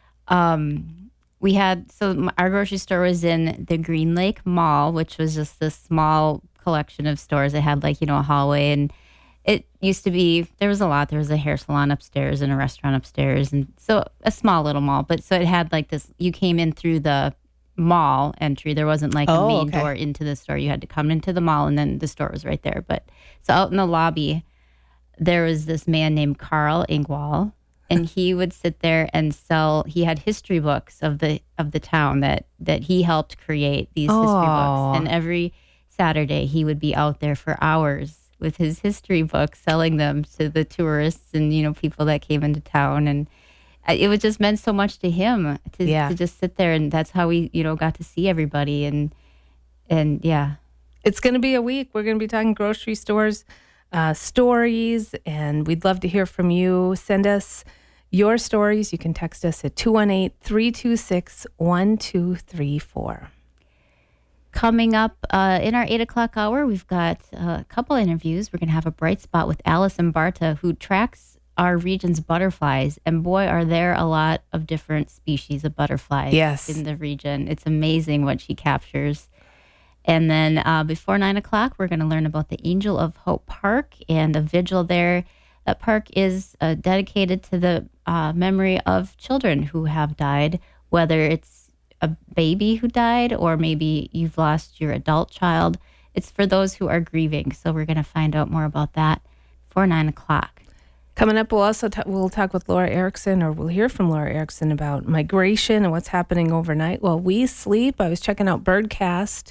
um, we had, so m- our grocery store was in the Green Lake Mall, which was just this small collection of stores. It had like, you know, a hallway, and it used to be, there was a lot. There was a hair salon upstairs and a restaurant upstairs. And so a small little mall, but so it had like this, you came in through the mall entry. There wasn't like Oh, a main okay. door into the store. You had to come into the mall, and then the store was right there. But so out in the lobby, there was this man named Carl Ingwall, and he would sit there and sell, he had history books of the of the town that that he helped create, these history Aw. books. And every Saturday he would be out there for hours with his history books, selling them to the tourists and, you know, people that came into town. And I- it was just meant so much to him to, Yeah. to just sit there, and that's how we, you know, got to see everybody. And and yeah. It's going to be a week. We're going to be talking grocery stores, uh, stories, and we'd love to hear from you. Send us your stories. You can text us at two one eight, three two six, one two three four. Coming up uh, in our eight o'clock hour, we've got a couple interviews. We're going to have a bright spot with Allison Barta, who tracks our region's butterflies. And boy, are there a lot of different species of butterflies Yes. in the region. It's amazing what she captures. And then uh, before nine o'clock, we're going to learn about the Angel of Hope Park and a vigil there. That park is uh, dedicated to the uh, memory of children who have died, whether it's a baby who died or maybe you've lost your adult child. It's for those who are grieving. So we're going to find out more about that before nine o'clock. Coming up, we'll also t- we'll talk with Laura Erickson, or we'll hear from Laura Erickson about migration and what's happening overnight while we sleep. I was checking out Birdcast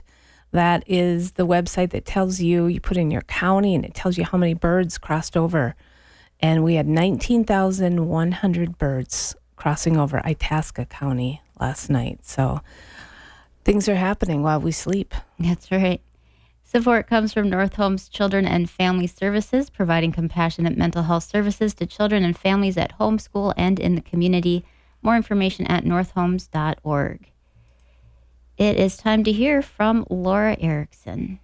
That is the website that tells you, you put in your county and it tells you how many birds crossed over. And we had nineteen thousand one hundred birds crossing over Itasca County last night. So things are happening while we sleep. That's right. Support comes from North Home's Children and Family Services, providing compassionate mental health services to children and families at home, school, and in the community. More information at north homes dot org. It is time to hear from Laura Erickson.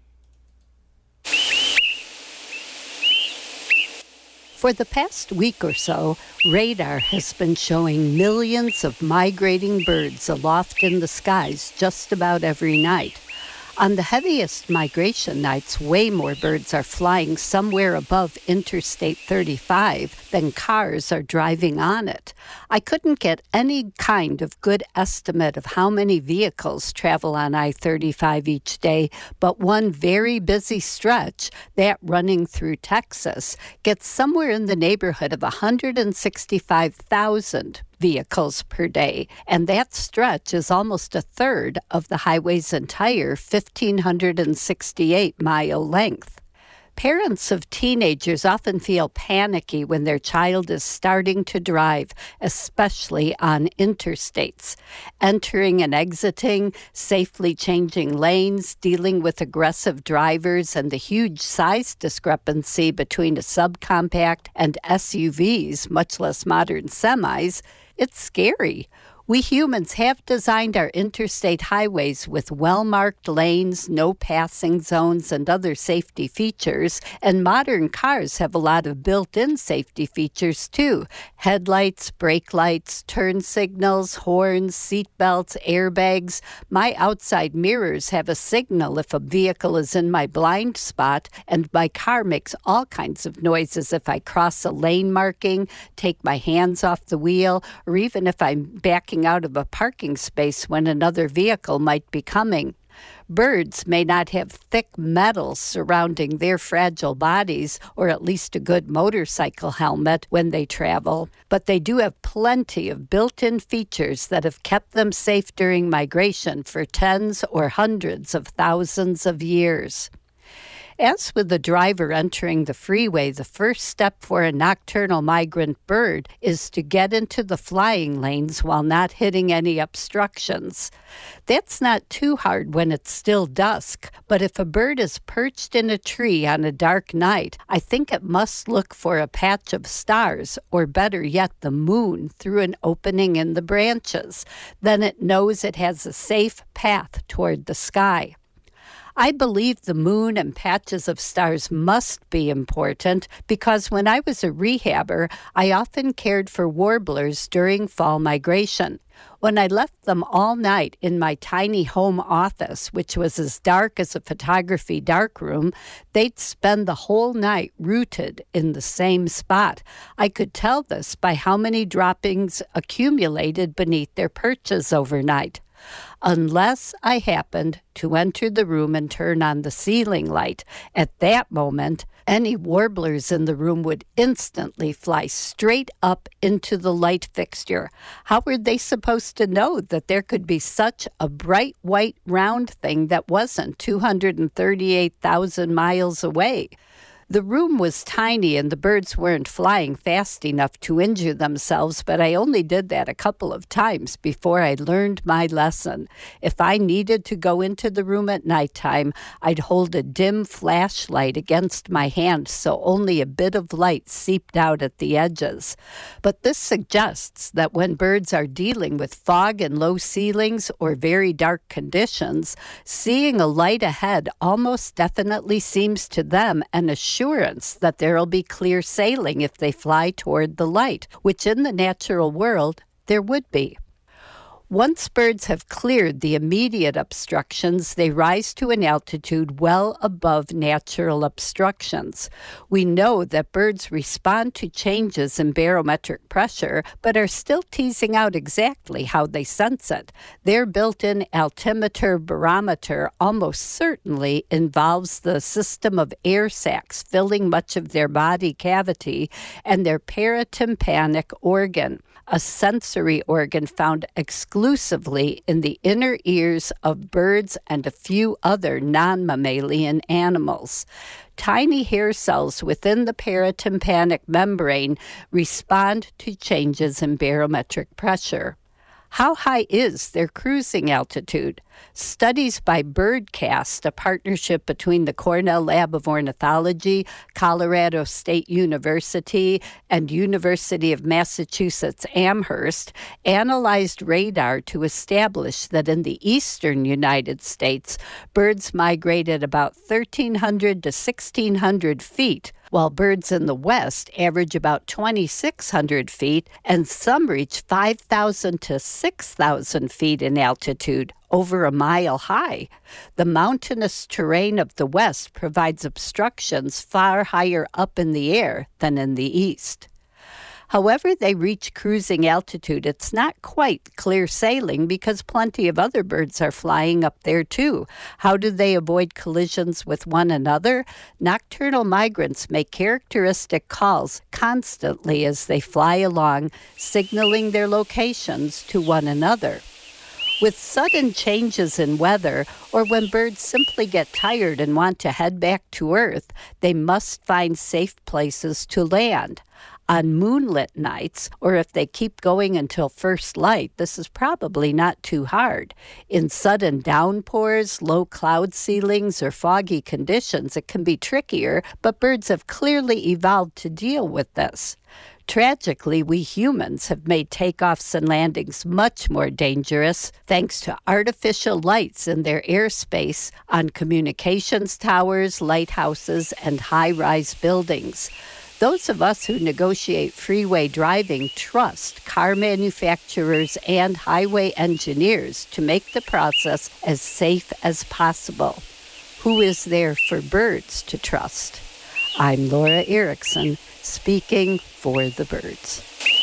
For the past week or so, radar has been showing millions of migrating birds aloft in the skies just about every night. On the heaviest migration nights, way more birds are flying somewhere above Interstate thirty-five than cars are driving on it. I couldn't get any kind of good estimate of how many vehicles travel on I thirty-five each day, but one very busy stretch, that running through Texas, gets somewhere in the neighborhood of one hundred sixty-five thousand vehicles per day, and that stretch is almost a third of the highway's entire one thousand five hundred sixty-eight mile length. Parents of teenagers often feel panicky when their child is starting to drive, especially on interstates. Entering and exiting, safely changing lanes, dealing with aggressive drivers, and the huge size discrepancy between a subcompact and S U Vs, much less modern semis, it's scary. We humans have designed our interstate highways with well-marked lanes, no passing zones, and other safety features, and modern cars have a lot of built-in safety features too. Headlights, brake lights, turn signals, horns, seat belts, airbags. My outside mirrors have a signal if a vehicle is in my blind spot, and my car makes all kinds of noises if I cross a lane marking, take my hands off the wheel, or even if I'm backing out of a parking space when another vehicle might be coming. Birds may not have thick metal surrounding their fragile bodies, or at least a good motorcycle helmet when they travel, but they do have plenty of built-in features that have kept them safe during migration for tens or hundreds of thousands of years. As with the driver entering the freeway, the first step for a nocturnal migrant bird is to get into the flying lanes while not hitting any obstructions. That's not too hard when it's still dusk, but if a bird is perched in a tree on a dark night, I think it must look for a patch of stars, or better yet, the moon, through an opening in the branches. Then it knows it has a safe path toward the sky. I believe the moon and patches of stars must be important because when I was a rehabber, I often cared for warblers during fall migration. When I left them all night in my tiny home office, which was as dark as a photography darkroom, they'd spend the whole night rooted in the same spot. I could tell this by how many droppings accumulated beneath their perches overnight. Unless I happened to enter the room and turn on the ceiling light. At that moment, any warblers in the room would instantly fly straight up into the light fixture. How were they supposed to know that there could be such a bright white round thing that wasn't two hundred thirty-eight thousand miles away? The room was tiny and the birds weren't flying fast enough to injure themselves, but I only did that a couple of times before I learned my lesson. If I needed to go into the room at nighttime, I'd hold a dim flashlight against my hand so only a bit of light seeped out at the edges. But this suggests that when birds are dealing with fog and low ceilings or very dark conditions, seeing a light ahead almost definitely seems to them an assurance assurance that there'll be clear sailing if they fly toward the light, which in the natural world there would be. Once birds have cleared the immediate obstructions, they rise to an altitude well above natural obstructions. We know that birds respond to changes in barometric pressure, but are still teasing out exactly how they sense it. Their built-in altimeter barometer almost certainly involves the system of air sacs filling much of their body cavity and their paratympanic organ. a sensory organ found exclusively in the inner ears of birds and a few other non-mammalian animals. Tiny hair cells within the paratympanic membrane respond to changes in barometric pressure. How high is their cruising altitude? Studies by BirdCast, a partnership between the Cornell Lab of Ornithology, Colorado State University, and University of Massachusetts Amherst, analyzed radar to establish that in the eastern United States, birds migrated about thirteen hundred to sixteen hundred feet, while birds in the west average about twenty-six hundred feet, and some reach five thousand to six thousand feet in altitude, over a mile high. The mountainous terrain of the west provides obstructions far higher up in the air than in the east. However they reach cruising altitude, it's not quite clear sailing because plenty of other birds are flying up there too. How do they avoid collisions with one another? Nocturnal migrants make characteristic calls constantly as they fly along, signaling their locations to one another. With sudden changes in weather, or when birds simply get tired and want to head back to Earth, they must find safe places to land. On moonlit nights, or if they keep going until first light, this is probably not too hard. In sudden downpours, low cloud ceilings, or foggy conditions, it can be trickier, but birds have clearly evolved to deal with this. Tragically, we humans have made takeoffs and landings much more dangerous thanks to artificial lights in their airspace on communications towers, lighthouses, and high-rise buildings. Those of us who negotiate freeway driving trust car manufacturers and highway engineers to make the process as safe as possible. Who is there for birds to trust? I'm Laura Erickson, speaking for the birds.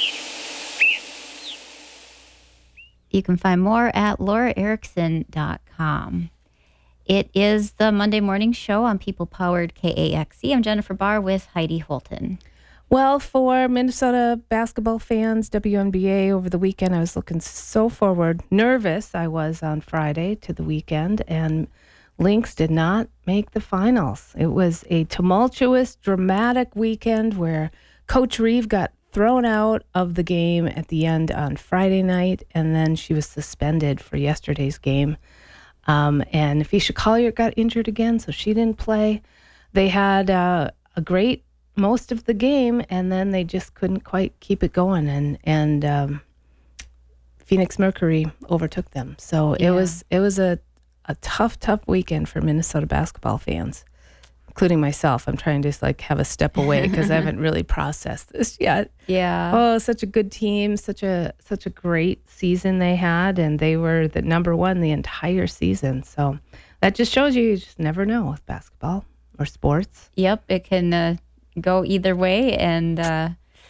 You can find more at laura erickson dot com. It is the Monday Morning Show on People-Powered K A X E. I'm Jennifer Barr with Heidi Holton. Well, for Minnesota basketball fans, W N B A over the weekend, I was looking so forward. Nervous I was on Friday to the weekend, and Lynx did not make the finals. It was a tumultuous, dramatic weekend where Coach Reeve got thrown out of the game at the end on Friday night, and then she was suspended for yesterday's game. Um, and Fisha Collier got injured again, so she didn't play. They had uh, a great most of the game, and then they just couldn't quite keep it going, and and um, Phoenix Mercury overtook them. So yeah. it was it was a a tough, tough weekend for Minnesota basketball fans, including myself. I'm trying to just like have a step away because I haven't really processed this yet. Yeah. Oh, such a good team, such a such a great season they had, and they were the number one the entire season. So that just shows you you just never know with basketball or sports. Yep, it can uh, go either way, and uh,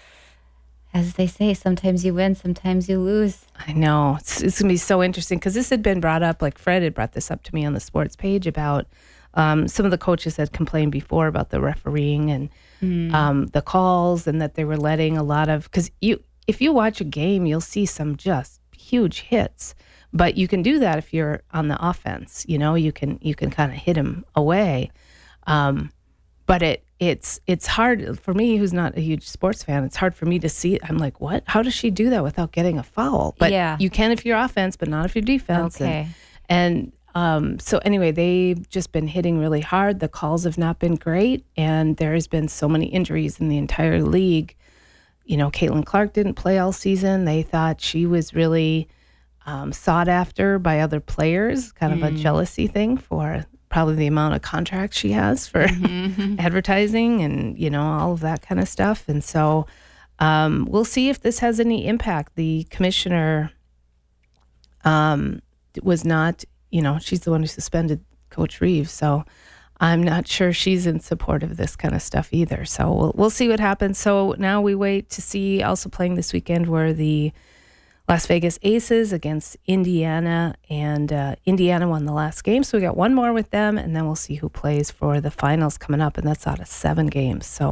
as they say, sometimes you win, sometimes you lose. I know. It's, it's going to be so interesting because this had been brought up, like Fred had brought this up to me on the sports page about um, some of the coaches had complained before about the refereeing and mm. um, the calls, and that they were letting a lot of, because you, if you watch a game, you'll see some just huge hits, but you can do that if you're on the offense. You know, you can you can kind of hit them away. Um, but it it's it's hard for me, who's not a huge sports fan. It's hard for me to see. I'm like, what? How does she do that without getting a foul? But yeah. you can if you're offense, but not if you're defense. Okay. And, and um, so anyway, they've just been hitting really hard. The calls have not been great, and there has been so many injuries in the entire league. You know, Caitlin Clark didn't play all season. They thought she was really um, sought after by other players, kind mm. of a jealousy thing for probably the amount of contracts she has for mm-hmm. advertising and, you know, all of that kind of stuff. And so um, we'll see if this has any impact. The commissioner um, was not, you know, she's the one who suspended Coach Reeves. So I'm not sure she's in support of this kind of stuff either. So we'll, we'll see what happens. So now we wait to see, also playing this weekend, where the Las Vegas Aces against Indiana, and uh, Indiana won the last game. So we got one more with them, and then we'll see who plays for the finals coming up, and that's out of seven games. So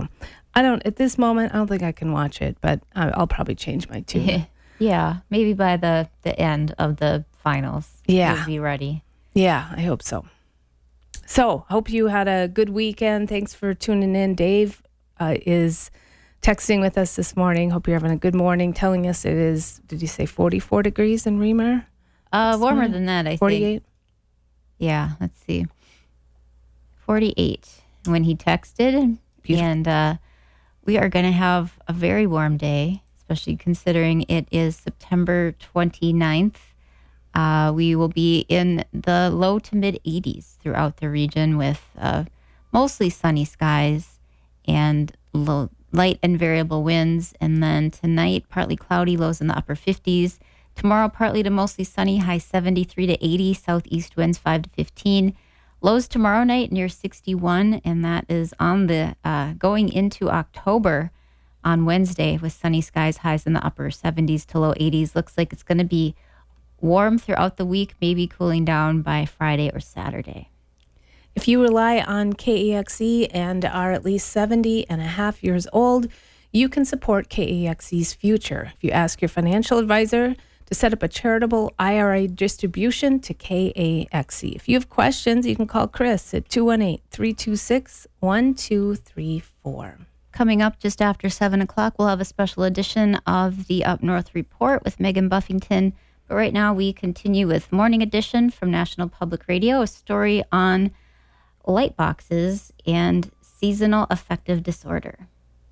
I don't, at this moment, I don't think I can watch it, but I- I'll probably change my tune. Yeah, maybe by the, the end of the finals, Yeah. you'll be ready. Yeah, I hope so. So, hope you had a good weekend. Thanks for tuning in. Dave uh, is texting with us this morning. Hope you're having a good morning, telling us it is, did you say forty-four degrees in Remer? Uh, warmer than that, I forty-eight? think. Yeah, let's see. forty-eight when he texted. Beautiful. And uh, we are going to have a very warm day, especially considering it is September twenty-ninth. Uh, we will be in the low to mid eighties throughout the region with uh, mostly sunny skies and low, light and variable winds. And then tonight, partly cloudy, lows in the upper fifties. Tomorrow, partly to mostly sunny, high seventy-three to eighty, southeast winds five to fifteen. Lows tomorrow night near sixty-one, and that is on the uh, going into October on Wednesday with sunny skies, highs in the upper seventies to low eighties. Looks like it's going to be warm throughout the week, maybe cooling down by Friday or Saturday. If you rely on K E X E and are at least seventy and a half years old, you can support K E X E's future. If you ask your financial advisor to set up a charitable I R A distribution to K A X E. If you have questions, you can call Chris at two one eight, three two six, one two three four. Coming up just after seven o'clock, we'll have a special edition of the Up North Report with Megan Buffington. But right now, we continue with Morning Edition from National Public Radio, a story on light boxes and seasonal affective disorder.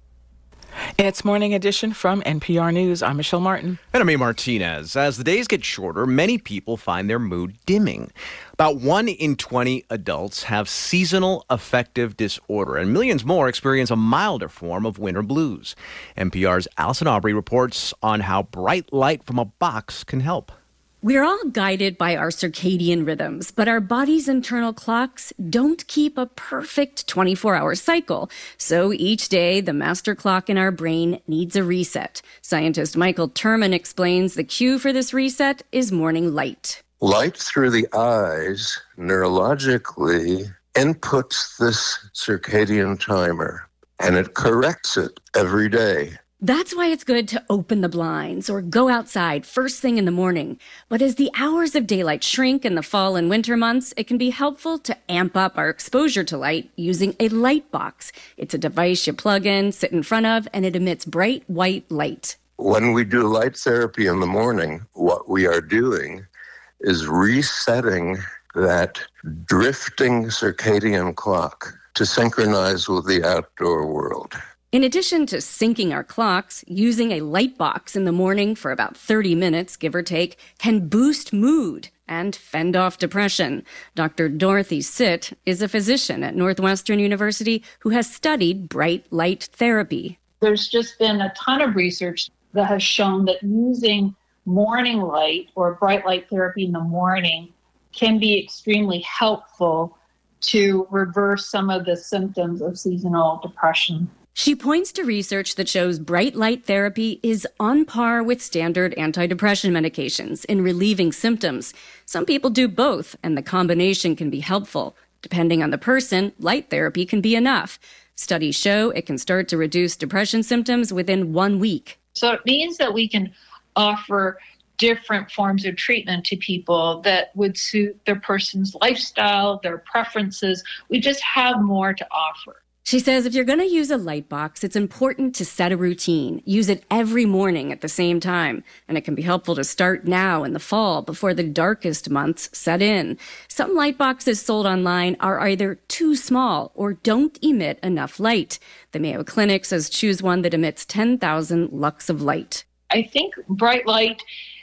It's Morning Edition from N P R News. I'm Michelle Martin. And I'm A. Martinez. As the days get shorter, many people find their mood dimming. About one in twenty adults have seasonal affective disorder, and millions more experience a milder form of winter blues. N P R's Allison Aubrey reports on how bright light from a box can help. We're all guided by our circadian rhythms, but our body's internal clocks don't keep a perfect twenty-four hour cycle. So each day, the master clock in our brain needs a reset. Scientist Michael Terman explains the cue for this reset is morning light. Light through the eyes neurologically inputs this circadian timer, and it corrects it every day. That's why it's good to open the blinds or go outside first thing in the morning. But as the hours of daylight shrink in the fall and winter months, it can be helpful to amp up our exposure to light using a light box. It's a device you plug in, sit in front of, and it emits bright white light. When we do light therapy in the morning, what we are doing is resetting that drifting circadian clock to synchronize with the outdoor world. In addition to syncing our clocks, using a light box in the morning for about thirty minutes, give or take, can boost mood and fend off depression. Doctor Dorothy Sitt is a physician at Northwestern University who has studied bright light therapy. There's just been a ton of research that has shown that using morning light or bright light therapy in the morning can be extremely helpful to reverse some of the symptoms of seasonal depression. She points to research that shows bright light therapy is on par with standard antidepressant medications in relieving symptoms. Some people do both, and the combination can be helpful. Depending on the person, light therapy can be enough. Studies show it can start to reduce depression symptoms within one week. So it means that we can offer different forms of treatment to people that would suit their person's lifestyle, their preferences. We just have more to offer. She says if you're going to use a light box, it's important to set a routine. Use it every morning at the same time. And it can be helpful to start now in the fall before the darkest months set in. Some light boxes sold online are either too small or don't emit enough light. The Mayo Clinic says choose one that emits ten thousand lux of light. I think bright light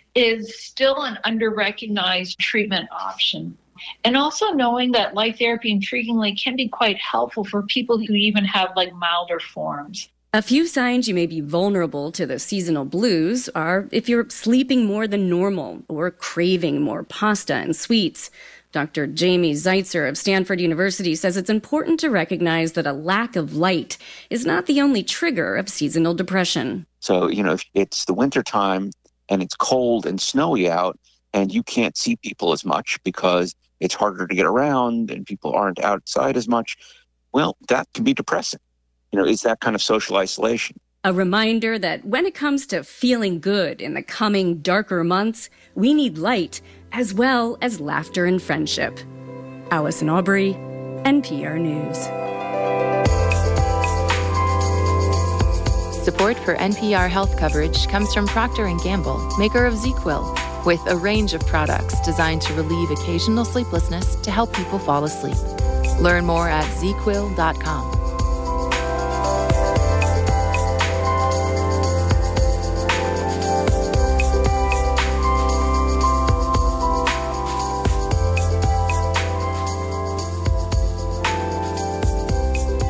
is still an under-recognized treatment option. And also knowing that light therapy, intriguingly, can be quite helpful for people who even have like milder forms. A few signs you may be vulnerable to the seasonal blues are if you're sleeping more than normal or craving more pasta and sweets. Doctor Jamie Zeitzer of Stanford University says it's important to recognize that a lack of light is not the only trigger of seasonal depression. So, you know, if it's the wintertime and it's cold and snowy out and you can't see people as much because it's harder to get around and people aren't outside as much, well, that can be depressing. you know, is that kind of social isolation. A reminder that when it comes to feeling good in the coming darker months, we need light as well as laughter and friendship. Allison Aubrey, N P R News. Support for N P R health coverage comes from Procter and Gamble, maker of ZzzQuil, with a range of products designed to relieve occasional sleeplessness to help people fall asleep. Learn more at zzzquil dot com.